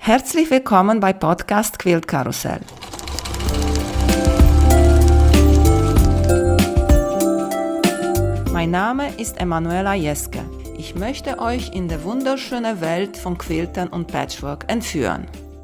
Herzlich willkommen bei Podcast Quilt Karussell. Mein Name ist Emanuela Jeske. Ich möchte euch in die wunderschöne Welt von Quiltern und Patchwork entführen.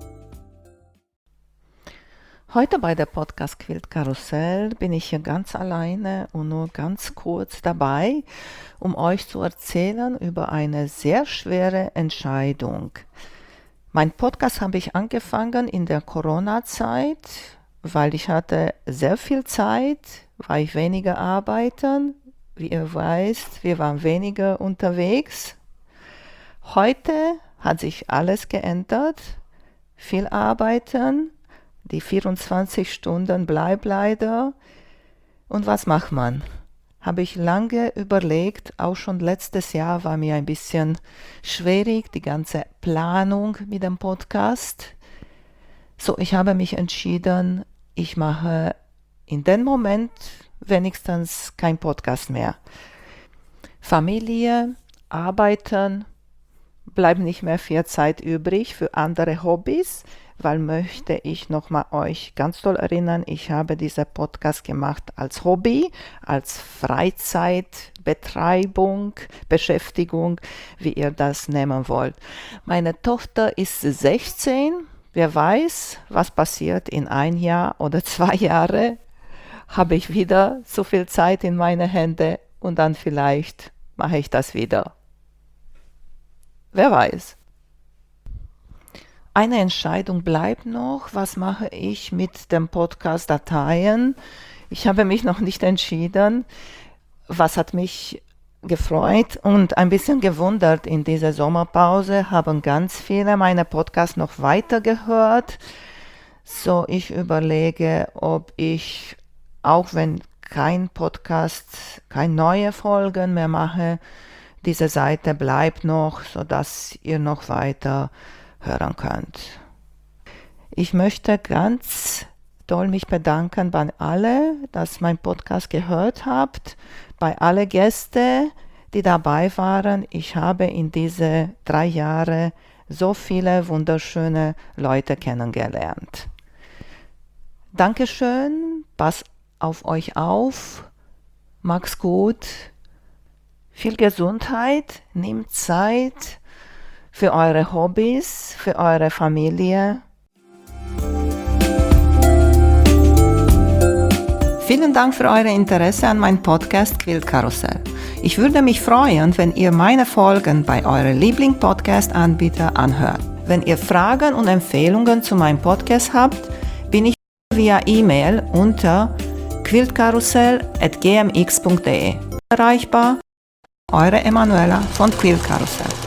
Heute bei der Podcast Quilt Karussell bin ich hier ganz alleine und nur ganz kurz dabei, um euch zu erzählen über eine sehr schwere Entscheidung. Mein Podcast habe ich angefangen in der Corona-Zeit, weil ich hatte sehr viel Zeit, war ich weniger arbeiten. Wie ihr wisst, wir waren weniger unterwegs. Heute hat sich alles geändert. Viel arbeiten, die 24 Stunden bleiben leider. Und was macht man? Habe ich lange überlegt, auch schon letztes Jahr war mir ein bisschen schwierig, die ganze Planung mit dem Podcast. So, ich habe mich entschieden, ich mache in dem Moment wenigstens kein Podcast mehr. Familie, Arbeiten, bleibt nicht mehr viel Zeit übrig für andere Hobbys, weil möchte ich nochmal euch ganz doll erinnern, ich habe diesen Podcast gemacht als Hobby, als Freizeitbetreibung, Beschäftigung, wie ihr das nehmen wollt. Meine Tochter ist 16, wer weiß, was passiert in 1 Jahr oder 2 Jahre, habe ich wieder so viel Zeit in meine Hände und dann vielleicht mache ich das wieder. Wer weiß. Eine Entscheidung bleibt noch, was mache ich mit den Podcast-Dateien? Ich habe mich noch nicht entschieden. Was hat mich gefreut und ein bisschen gewundert in dieser Sommerpause, haben ganz viele meine Podcasts noch weiter gehört. So, ich überlege, ob ich, auch wenn kein Podcast, keine neue Folgen mehr mache, diese Seite bleibt noch, sodass ihr noch weiter hören könnt. Ich möchte ganz doll mich bedanken bei alle, dass mein Podcast gehört habt, bei alle Gäste, die dabei waren. Ich habe in diese 3 Jahre so viele wunderschöne Leute kennengelernt. Dankeschön, passt auf euch auf, macht's gut, viel Gesundheit, nehmt Zeit für eure Hobbys, für eure Familie. Vielen Dank für euer Interesse an meinem Podcast Quilt Karussell. Ich würde mich freuen, wenn ihr meine Folgen bei eurem Liebling-Podcast-Anbieter anhört. Wenn ihr Fragen und Empfehlungen zu meinem Podcast habt, bin ich via E-Mail unter quiltkarussell@gmx.de erreichbar. Eure Emanuela von Quilt Karussell.